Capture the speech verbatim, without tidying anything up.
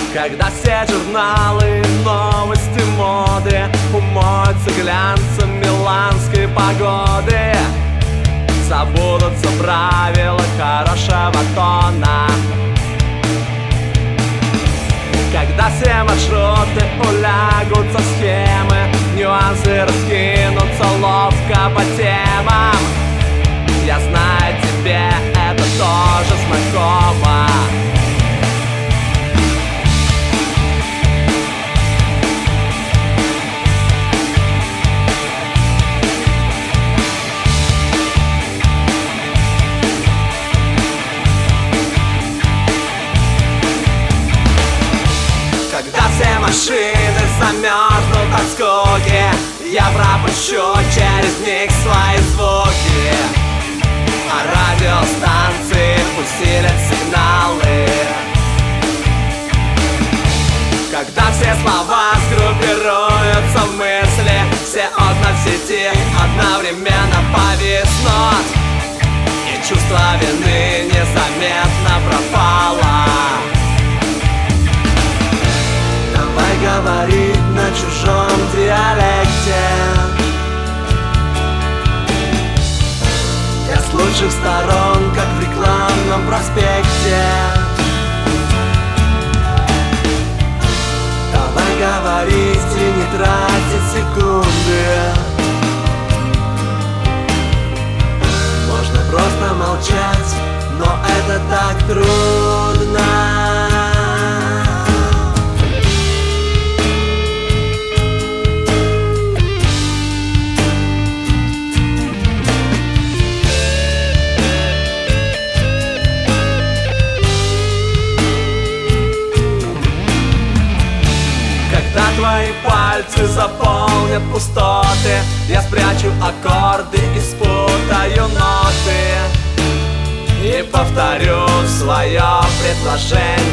Когда все журналы, новости моды умоются глянцем миланской погоды, забудутся правила хорошего тона. Когда все маршруты улягутся в схемы, нюансы раскинутся ловко по темам, я знаю, тебе это тоже знакомо. Когда все машины замерзнут от скуки, я пропущу через них свои звуки, а радиостанции усилят сигналы. Когда все слова сгруппируются в мысли, все окна в сети одновременно повиснут, и чувство вины незаметно пропало. Говорить на чужом диалекте, я с лучших сторон, как в рекламном проспекте. Давай говорить и не тратить секунды, можно просто молчать, но это так трудно. Когда твои пальцы заполнят пустоты, я спрячу аккорды и спутаю ноты и повторю свое предложение.